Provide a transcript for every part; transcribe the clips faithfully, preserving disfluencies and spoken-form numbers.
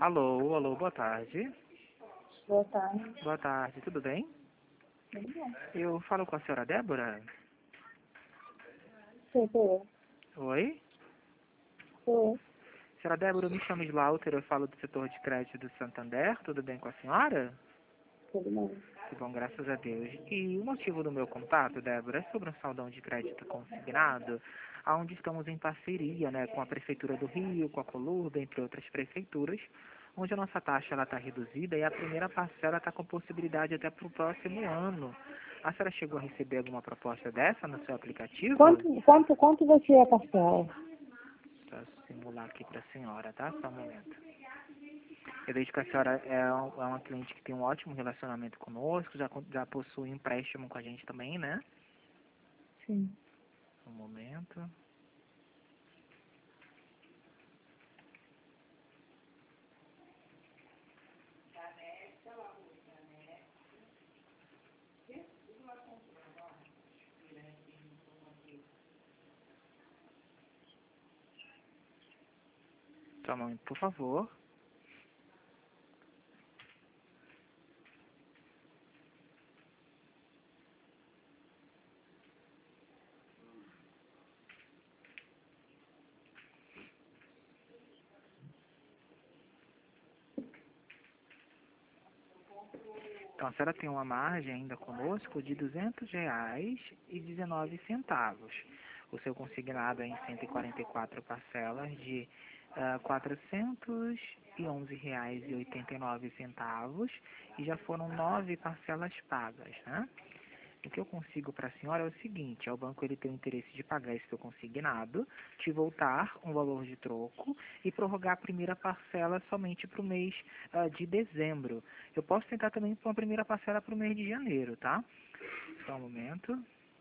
Alô, alô, boa tarde. Boa tarde. Boa tarde, tudo bem? Tudo bom? Eu falo com a senhora Débora? Sim, sou eu. Oi? Sou eu. Senhora Débora, eu me chamo Slaughter, eu falo do setor de crédito do Santander, tudo bem com a senhora? Tudo bem. Que bom, graças a Deus. E o motivo do meu contato, Débora, é sobre um saldão de crédito consignado, onde estamos em parceria, né, com a Prefeitura do Rio, com a Colurba, entre outras prefeituras, onde a nossa taxa está reduzida e a primeira parcela está com possibilidade até para o próximo ano. A senhora chegou a receber alguma proposta dessa no seu aplicativo? Quanto, quanto, quanto você é parcela? Para simular aqui para a senhora, tá? Só um momento. Eu vejo que a senhora é, um, é uma cliente que tem um ótimo relacionamento conosco, já, já possui empréstimo com a gente também, né? Sim. Um momento. Só um momento, por favor. Então, a senhora tem uma margem ainda conosco de duzentos reais e dezenove centavos. O seu consignado é em cento e quarenta e quatro parcelas de uh, quatrocentos e onze reais e oitenta e nove centavos e já foram nove parcelas pagas, né? O que eu consigo para a senhora é o seguinte: o banco ele tem o interesse de pagar esse seu consignado, te voltar um valor de troco e prorrogar a primeira parcela somente para o mês uh, de dezembro. Eu posso tentar também para uma primeira parcela para o mês de janeiro, tá? Só um momento.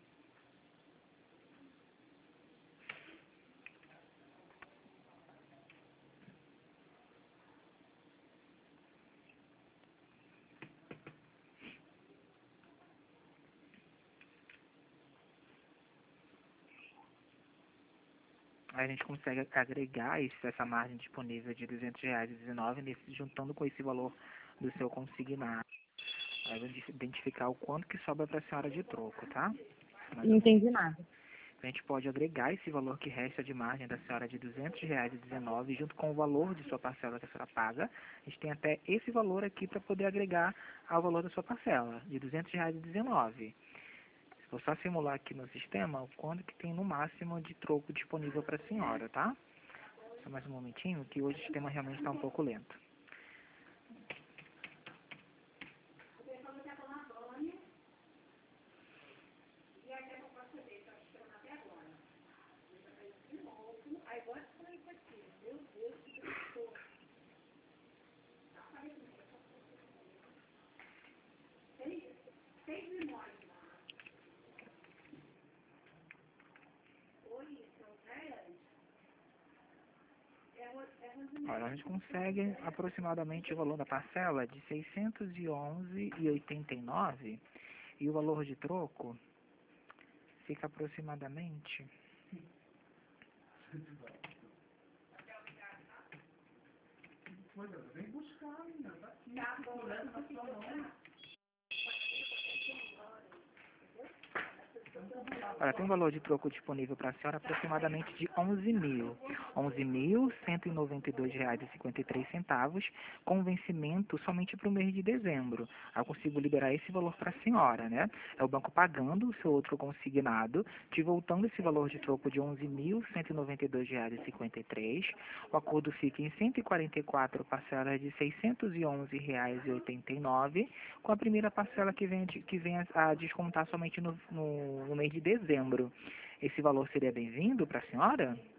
Aí a gente consegue agregar esse, essa margem disponível de duzentos reais e dezenove nesse, juntando com esse valor do seu consignado. Aí vamos identificar o quanto que sobra para a senhora de troco, tá? Mais Não um entendi momento. nada. A gente pode agregar esse valor que resta de margem da senhora de duzentos reais e dezenove junto com o valor de sua parcela que a senhora paga. A gente tem até esse valor aqui para poder agregar ao valor da sua parcela, de duzentos reais e dezenove. Vou só simular aqui no sistema o quanto que tem no máximo de troco disponível para a senhora, tá? Só mais um momentinho, que hoje o sistema realmente está um pouco lento. Olha, a gente consegue aproximadamente o valor da parcela de seiscentos e onze reais e oitenta e nove centavos e o valor de troco fica aproximadamente Olha, tem um valor de troco disponível para a senhora aproximadamente de onze mil. onze mil cento e noventa e dois reais e cinquenta e três centavos, com vencimento somente para o mês de dezembro. Eu consigo liberar esse valor para a senhora, né? É o banco pagando o seu outro consignado, te voltando esse valor de troco de onze mil cento e noventa e dois reais e cinquenta e três. O acordo fica em cento e quarenta e quatro parcelas de seiscentos e onze reais e oitenta e nove, com a primeira parcela que vem, que vem a, a descontar somente no, no, no mês de dezembro. Esse valor seria bem-vindo para a senhora?